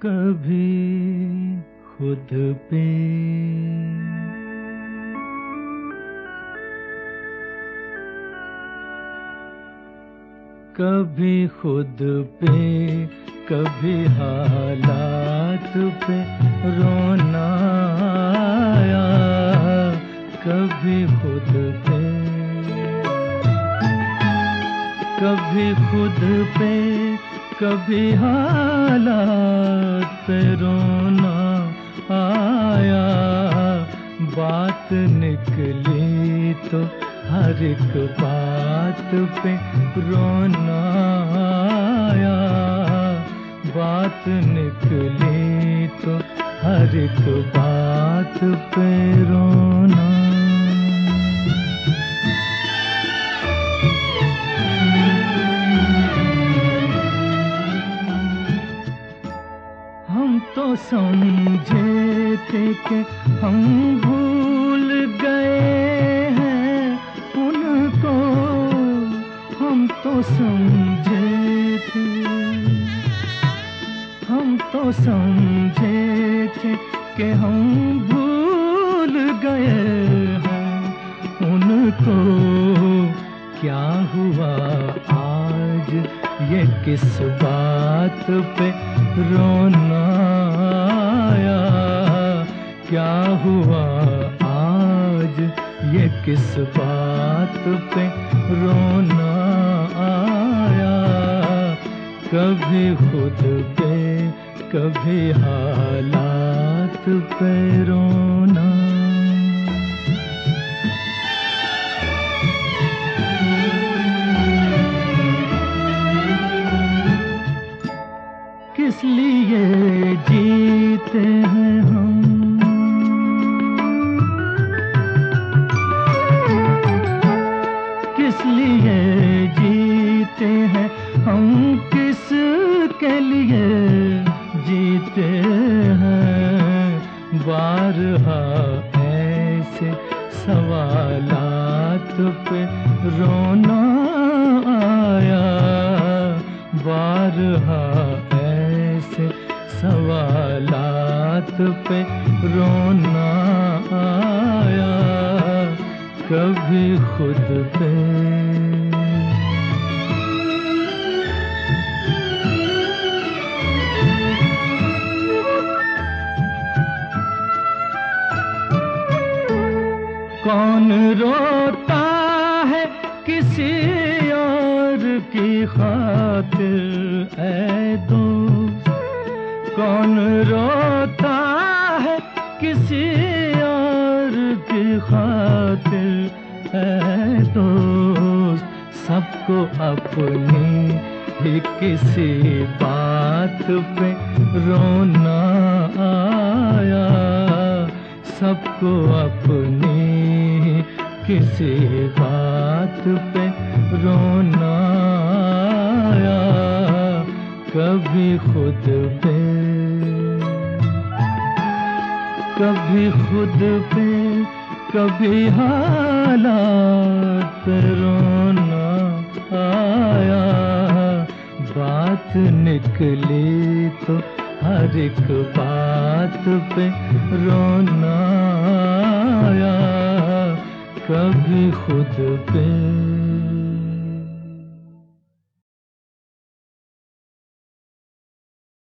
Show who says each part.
Speaker 1: कभी खुद पे, कभी खुद पे, कभी हालात पे रोना आया, कभी खुद पे, कभी खुद पे, कभी हालात पे रोना आया। बात निकली तो हर एक बात पे रोना आया। बात निकली तो हर एक बात पे रोना। हम तो समझे थे कि हम भूल गए हैं उनको, हम तो समझे थे, हम तो समझे थे कि हम भूल गए हैं उनको। क्या हुआ आज ये किस बात पे रोना आया? क्या हुआ आज ये किस बात पे रोना आया? कभी खुद पे, कभी हालात पे रोना। किस लिए जीते हैं हम, किस लिए जीते हैं हम, किस के लिए जीते हैं? बारहा ऐसे सवालात पे रोना आया। बारहा ऐसे सवालात पे रोना आया। कभी खुद पे, कौन रोता है किसी और की खातिर ऐ दोस्त? कौन रोता है किसी और की खातिर ऐ दोस्त? सबको अपनी ही किसी बात पे रोना आया। सबको अपनी किसी बात पे रोना आया। कभी खुद पे, कभी खुद पे, कभी हालात पे रोना आया। बात निकली तो हर एक बात पे रोना आया। कभी खुद पे,